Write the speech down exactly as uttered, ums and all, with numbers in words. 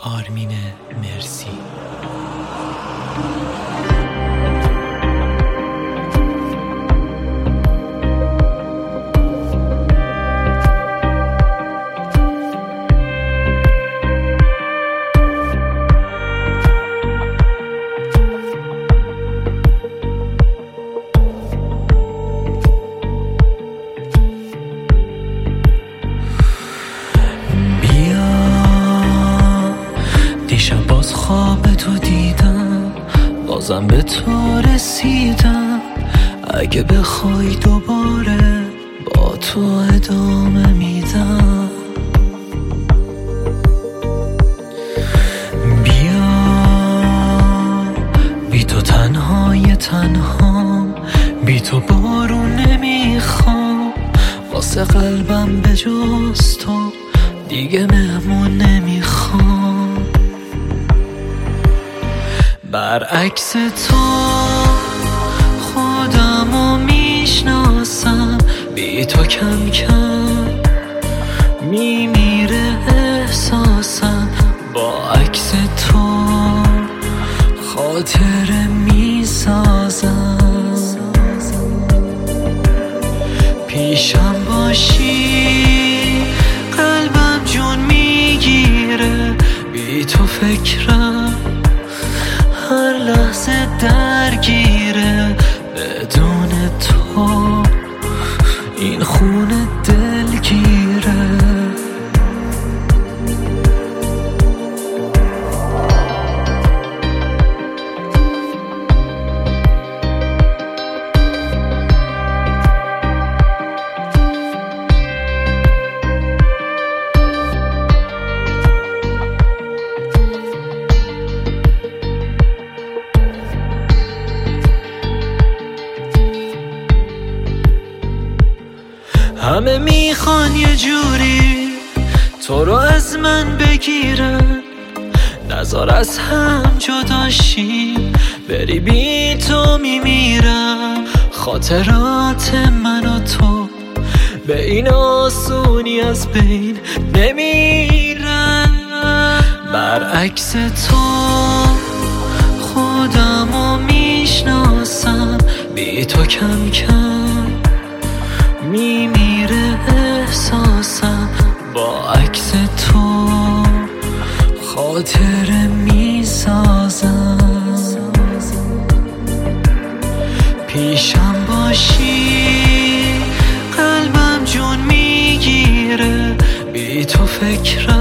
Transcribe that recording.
آرمین مرسی. دیشب باز خواب تو دیدم، بازم به تو رسیدم. اگه بخوای دوباره با تو ادامه میدم. بیا بی تو تنهای تنهام، بی تو بارون نمیخوام. واسه قلبم به جز تو دیگه مهمون نمیخوام. برعکس تو خودمو میشناسم، بی تو کم کم میمیره احساسم. با عکس تو خاطره میسازم. پیشم باشی قلبم جون میگیره، بی تو فکرم هر لحظه درگیره. بدون تو این خونه دلگیره. همه میخوان یه جوری تو رو از من بگیرن، نذار از هم جداشیم، بری بی تو میمیرم. خاطرات من و تو به این آسونی از بین نمیرن. برعکس تو خودمو میشناسم، بی تو کم کم میمیره احساسم. با عکس تو خاطره میسازم. پیشم باشی قلبم جون میگیره، بی تو فکرم